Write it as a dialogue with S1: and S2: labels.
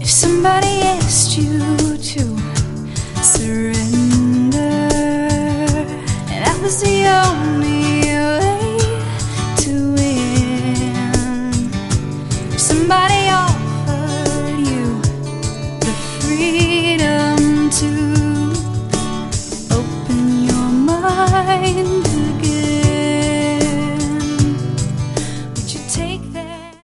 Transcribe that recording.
S1: Somebody asked you to surrender, and that was the only way to win. Somebody offered you the freedom to open your mind